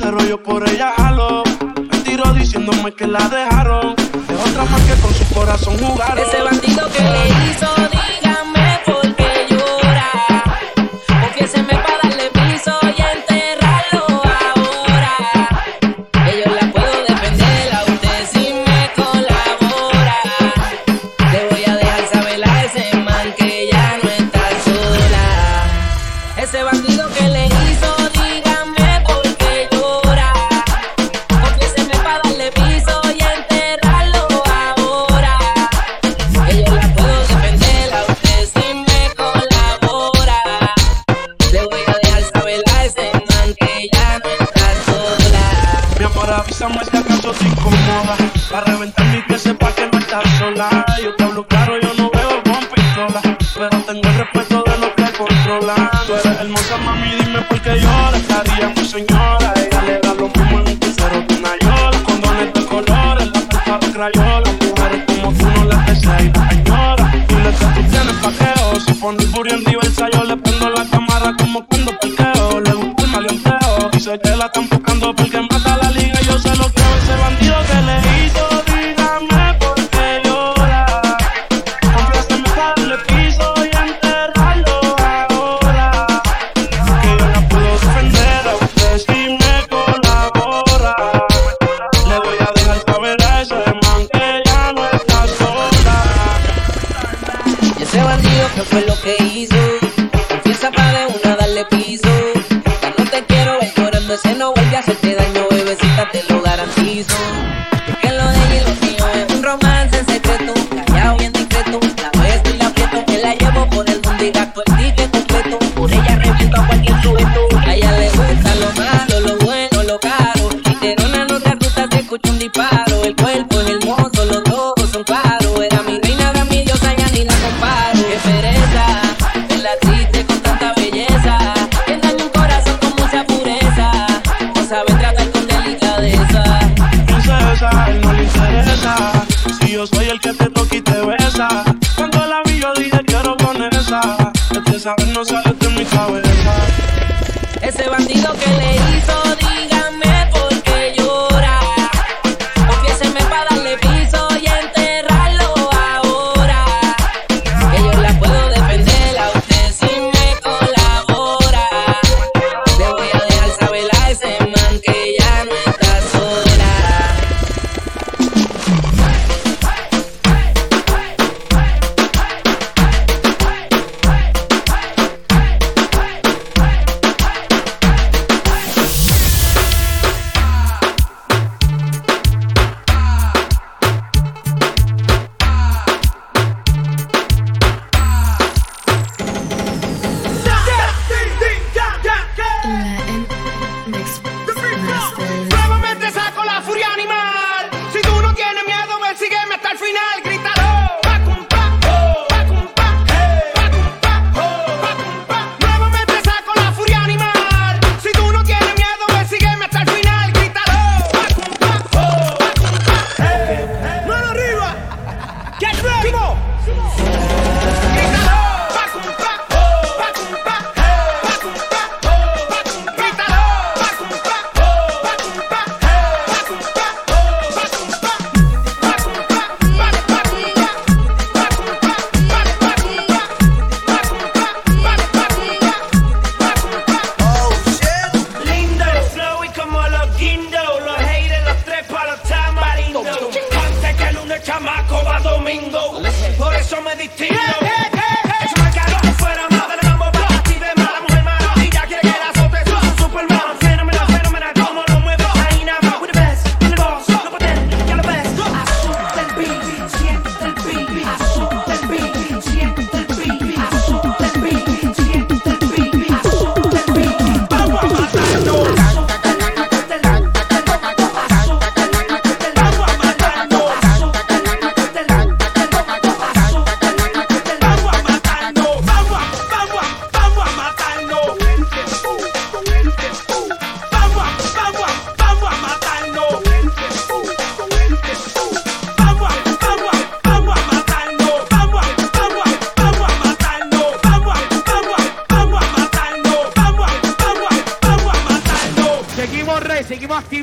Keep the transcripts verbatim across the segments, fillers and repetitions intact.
ese rollo por ella jalo. Me tiró diciéndome que la dejaron. De otra más que con su corazón jugaron. Ese bandido que le hizo, dígame por qué llora. Confiéseme para darle piso y enterrarlo ahora. Que yo la puedo defender a usted si me colabora. Le voy a dejar saber a ese man que ya no está sola. Ese bandido que le hizo, dígame por qué llora. Confiéseme para darle piso y enterrarlo ahora. Que yo la puedo defender a usted si me colabora. Le voy a dejar saber a ese man que ya no está sola. Mi amor, avísame si acaso te incomoda. Para reventar mi piel sepa que no estás sola. Yo te hablo claro, yo no veo con pistola. Pero tengo el respeto de lo que controla. Tú eres hermosa, mami, dime por qué lloras. Estaría mi señora. Ella le da lo mismo en un crucero que una yola. Condones de colores, la pelpa de crayola. Mujeres como tú no las deseas y las añoras. Dile que tú tienes paqueo. Si pone el furia en diversa, yo le prendo la cámara como cuando parqueo. Le gusta el maleanteo. Dice que la están buscando porque mata la liga. Yo se lo creo, ese bandido que le hizo. Dígame por qué llora. Confiéseme para darle piso y enterrarlo ahora. Que yo la puedo defender a usted si me colabora. Le voy a dejar saber a ese man que ya no está sola. Y ese bandido que fue lo que hizo. Confiesa pa' de una darle piso. Ya no te quiero ver llorando, ese no vuelve a hacerte daño, bebecita, te lo garantizo. Que lo de ella y lo mío es un romance en secreto, callado bien discreto. La beso y la aprieto, que la llevo por el mundo y gasto el ticket completo. Por ella reviento a cualquier sujeto. A ella le gusta lo malo, lo bueno, lo caro. Y te una otra ruta se escucha un disparo. El cuerpo es hermoso, los ojos son claros. Era mi reina, era mi diosa, ya ni la comparo. Qué pereza, verla triste con tanta belleza. Que daña un corazón con mucha pureza. No sabe tratar con delicadeza. Princesa, él no le interesa. Si yo soy el que te toca y te besa. Cuando la vi yo dije quiero con esa. Este saber no sale de mi cabeza. Ese bandido que le hizo, dígame por qué llora.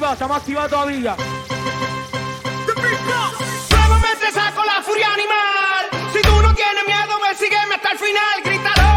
activado, estamos activados todavía. Nuevamente saco la furia animal. Si tú no tienes miedo, me sígueme hasta el final. Grítalo.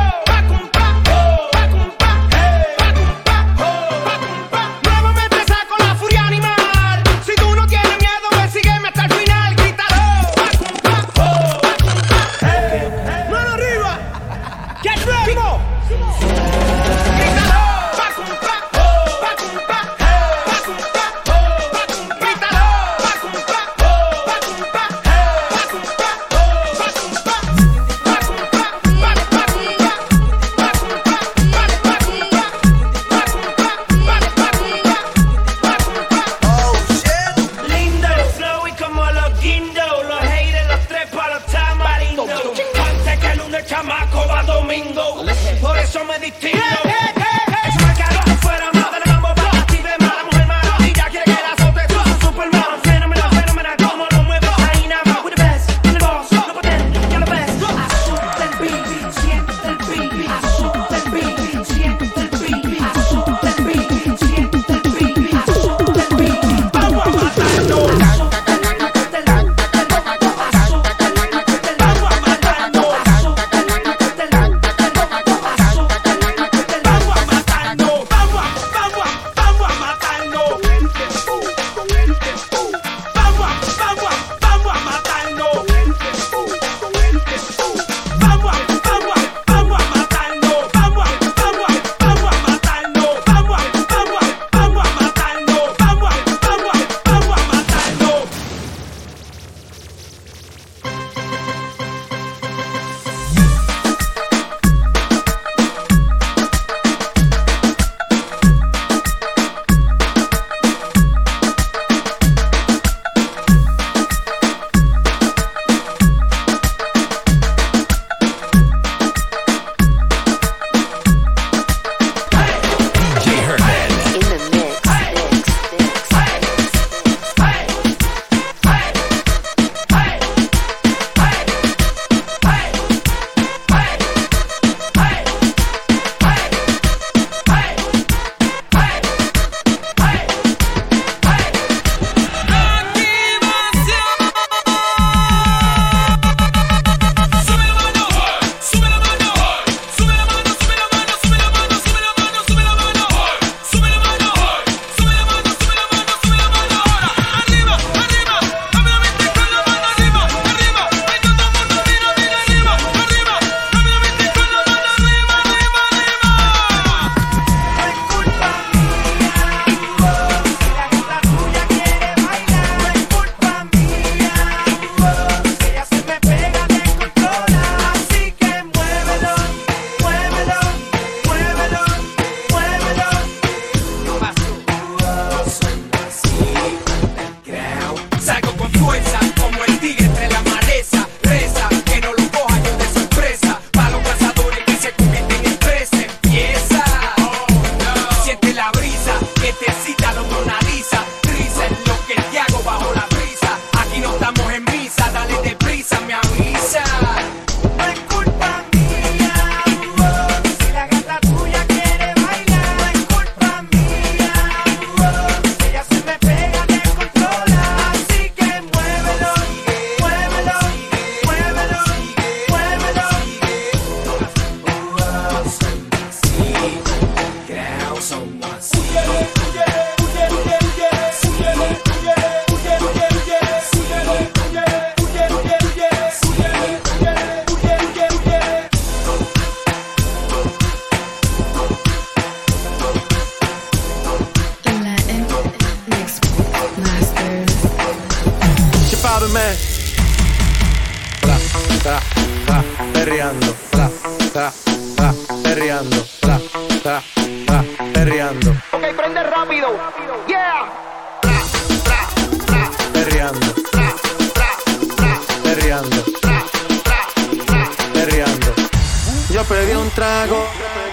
man. Tra, tra, tra, perreando. Tra, tra, tra, perreando. Tra, tra, tra, perreando. Ok, prende rápido. Yeah. Tra, tra, tra, perreando. Tra, tra, tra, perreando. Tra, tra, tra, perreando. Yo pedí un trago.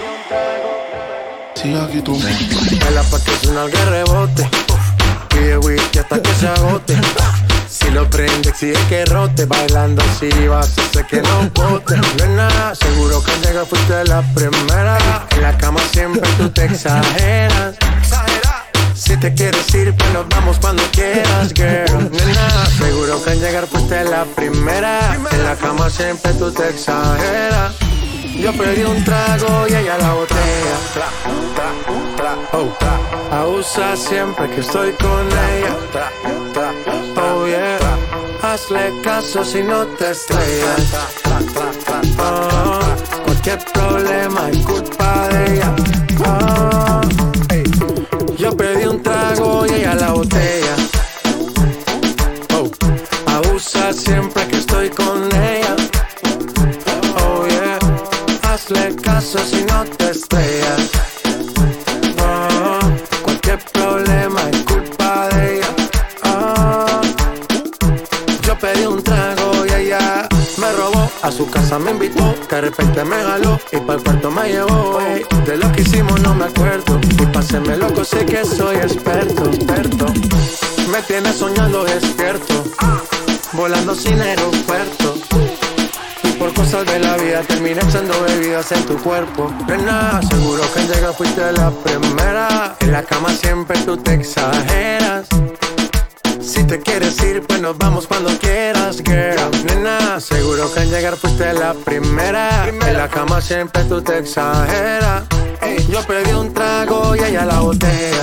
Sigue aquí tú. Baila pa' que suena el que rebote. Pide whisky hasta que se agote. Si lo prende, exige que rote. Bailando si vas a hacer que no bote. No es nada, seguro que llega fuiste la primera. En la cama siempre tú te exageras. Si te quieres ir, pues nos vamos cuando quieras, girl. Nena, seguro que al llegar fuiste la primera. En la cama siempre tú te exageras. Yo pedí un trago y ella la botella. Oh, abusa siempre que estoy con ella. Oh yeah, hazle caso si no te estrellas. Oh, cualquier problema es culpa de ella. Oh, hey. Yo pedí un trago y ella la botella. Oh, abusa siempre que estoy con ella. Oh yeah, hazle caso si no te estrellas. Oh, cualquier problema es culpa de ella. Oh, yo pedí un trago y ella me robó. A su casa me invitó, de repente me jaló y pa'l cuarto me llevó. Ey, de lo que hicimos no me acuerdo y pa' hacerme loco sé que soy experto, experto. Me tiene soñando despierto, volando sin aeropuerto. Por cosas de la vida terminé echando bebidas en tu cuerpo. Nena, seguro que al llegar fuiste la primera. En la cama siempre tú te exageras. Si te quieres ir, pues nos vamos cuando quieras, girl. Nena, seguro que al llegar fuiste la primera. En la cama siempre tú te exageras. Yo pedí un trago y ella la botella.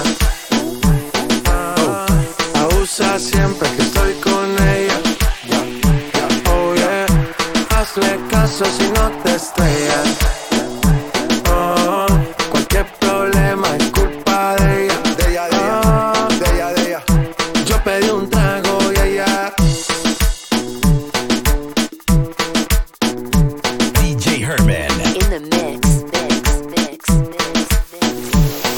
Oh, abusa siempre que estoy con ella. Hazle caso si no te estrellas. Oh, cualquier problema es culpa de ella. De ella, de ella, oh, de ella, de ella. Yo pedí un trago y ella. D J Herman in the mix, mix, mix, mix, mix.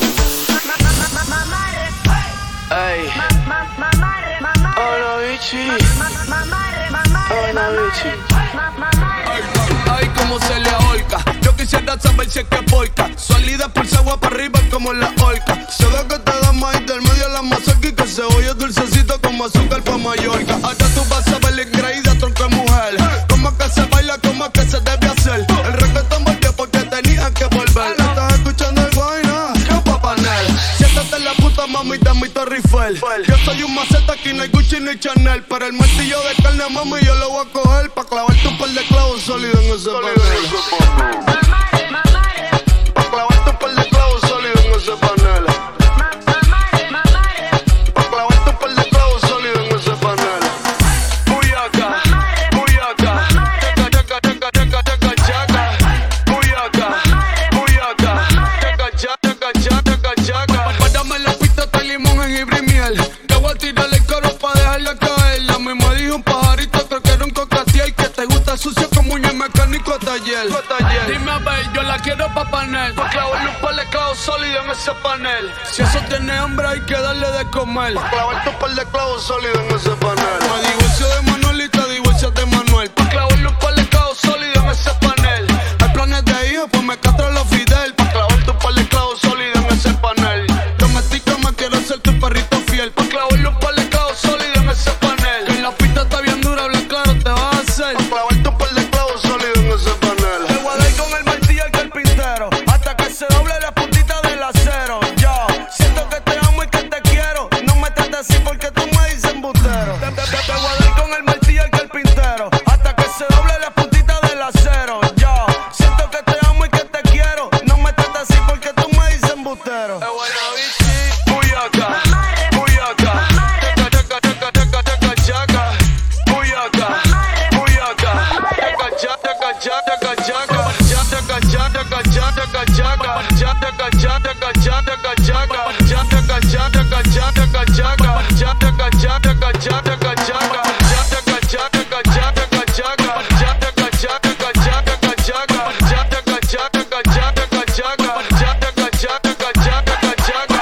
Ay, hola bichi, hola bichi. Ay, cómo se le ahorca. Yo quisiera saber si es que porca. Salida por agua para arriba como la orca. Se ve que te da maíz del medio de la mazorca y que se oye dulcecito como azúcar pa' Mallorca. Ahora tú vas a ver la increíble tronco de mujer. Cómo que se baila, cómo que se debe hacer. El reggaetón volvió porque tenían que volver. Estás escuchando el guayna, que pa' panel. Siéntate en la puta mamita, mi Torre Eiffel. Yo soy un maceta, aquí no hay Gucci ni Chanel. Pero el martillo de carne, mami, yo lo voy a coger pa' clavarte un par de clavos sólidos en ese panel. Pa' clavarte un par de clavos sólidos en ese panel. Pa' clavarte un par de clavos sólidos en ese panel. Buyaca, buyaca, chaca, chaca, chaca, chaca, chaca. Buyaca, buyaca, chaca, chaca, chaca, chaca. Párame la pista de limón, jengibre y miel. Te voy a tirar el coro pa' dejarla caer. La misma dijo un pajarito, creo que era un cocatiel. Que te gusta sucio como un mecánico taller. Dime a ver, yo la quiero pa' panel. Pa' clavarle un par de clavos sólidos en ese panel. Si eso tiene hambre hay que darle de comer. Pa' clavarte un par de clavos sólidos en ese panel. Me divorcio de Manuel y te divorcias de Manuel. Pa' clavarle un par de clavos sólidos en ese panel. Hay planes de hijo, pues me castro los Fidel. Pa' clavarte un par de clavos sólidos en ese panel. Domésticame, quiero ser tu perrito fiel. Pa' clavarle un par de clavos sólidos en ese panel. Que en la pista está bien dura, habla claro, te vas a hacer. Pa' clavarte un par de clavos sólidos en ese panel. Te voy a dar con el martillo y el carpintero. Hasta que se doble la puntita del acero. Yo siento que te amo y que te quiero. No me trates así porque tú me dices embustero. Te, te, te, te voy a dar con el martillo y el carpintero. Hasta que se doble la puntita del acero. Yo siento que te amo y que te quiero. No me trates así porque tú me dices embustero. Buyaca, buyaca, chaca, chaca, chaca, chaca, chaca. Buyaca, buyaca, chaca, chaca, chaca, chaca, chaca. Chaca, chaca, chaca, chaca, chaca. Chaca, chaca, chaca, chaca, chaca. Chaca, chaca, chaca, chaca, chaca. Chaca, chaca, chaca, chaca, chaca. Chaca, chaca, chaca, chaca. Chaca, chaca, chaca, chaca. Chaca, chaca, chaca, chaca. Chaca, chaca, chaca, chaca.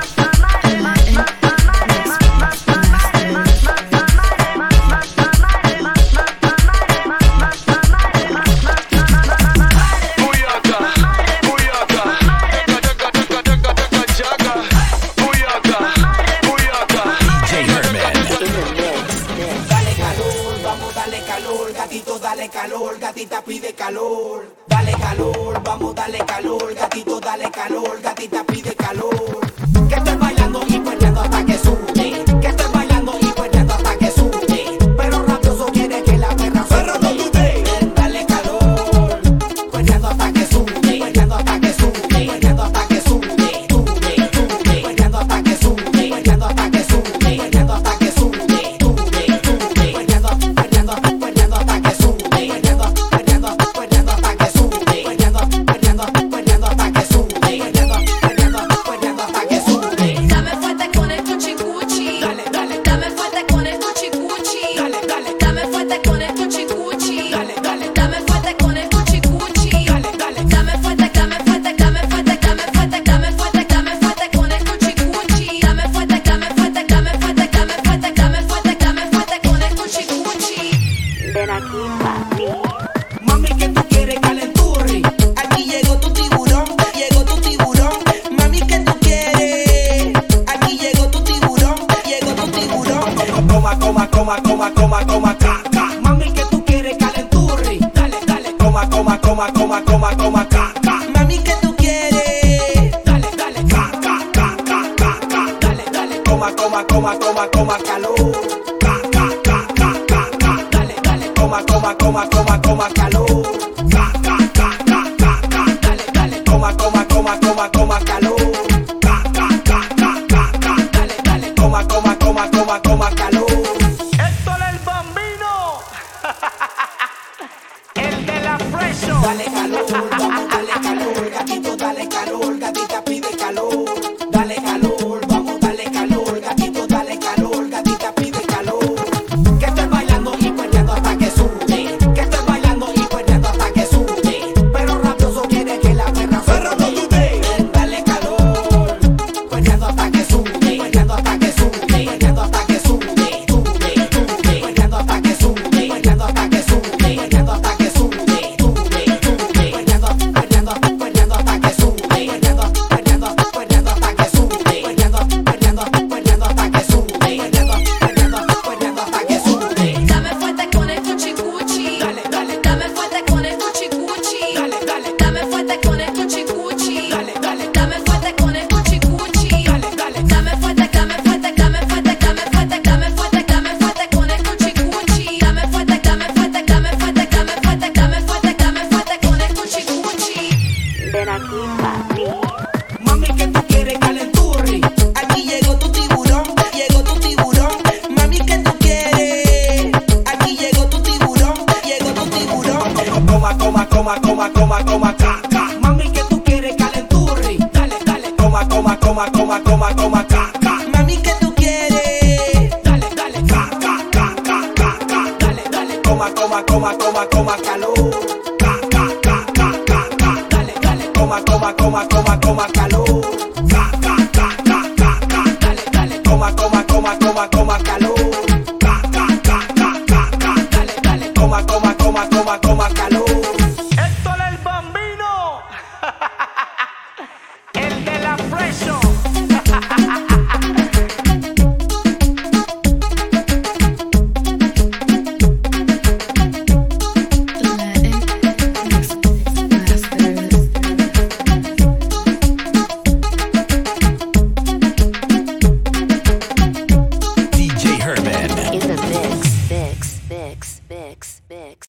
Gatita pide calor, dale calor, vamos dale calor, gatito dale calor, gatita pide calor. Que estoy bailando y pues coma, coma, coma, coma, ca, ca. Mami, que tú quieres calenturri. Dale, dale, coma, coma, coma, coma, coma, coma, ca, ca. Mami, que tú quieres. Dale, dale, ca, ca, ca, ca, ca, ca. Dale, dale, coma, coma, coma, coma, coma, calor. Ca, ca, ca, ca, ca, ca. Dale, dale, coma, coma, coma, coma, coma, calor. Ca, ca, ca, ca, ca, ca. Dale, dale, coma, coma, coma, coma, coma, calor. Ca, ca, ca, ca, ca, ca. Dale, dale, coma, coma, coma, coma, coma, calor. Héctor el Bambino. El de la presión. Dale calor, vamos, dale calor, gatito, dale calor, gatita pide calor. Dale calor, vamos, dale calor, gatito, dale calor, gatita pide calor. Que estoy bailando y perreando hasta que sude. Que estoy bailando y perreando hasta que sude. Pero rabioso quiere que la perra perro no dude. Dale calor, perreando hasta que sude, perreando hasta que sude, perreando hasta que sude, sude, sude, perreando hasta que sude, perreando hasta que sude, perreando hasta que sude. Dame fuerte con el cuchi cuchi. Dale, dale, Dame fuerte con el cuchi cuchi. dale, dale, Dame fuerte con el cuchi cuchi. dale, dale, Dame fuerte con el cuchi cuchi. dale, dale. Dame fuerte, dame fuerte, dame fuerte, dame fuerte, dame fuerte, dame fuerte con el cuchi cuchi. Dame fuerte, dame fuerte, dame fuerte, dame fuerte, dame fuerte, dame fuerte con el cuchi cuchi. Ven aquí, papi. Mami, que tú quieres calenturri. Aquí llegó tu tiburón, llegó tu tiburón. Mami, que tú quieres. Aquí llegó tu tiburón, llegó tu tiburón. Coma, coma, coma, coma, coma, coma, ca, ca. Mami, que tú quieres calenturri. Dale, dale, coma, coma, coma, coma, coma, coma, ca, ca. Mami, que tú quieres. Dale, dale, ca, ca, ca, ca, ca, ca. Dale, dale, coma, coma, coma, coma, coma, calor. Ca, ca, ca, ca, ca, ca. Dale, dale, coma, coma, coma, coma, coma, calor. Ca, ca, ca, ca, ca, ca. Dale, dale, coma, coma, coma, coma, coma, calor. Ca, ca, ca, ca, ca, ca. Dale, dale, coma, coma, coma, coma, coma, calor. Héctor el Bambino. El de la presión. D J Herman. In the mix, mix, mix, mix, mix.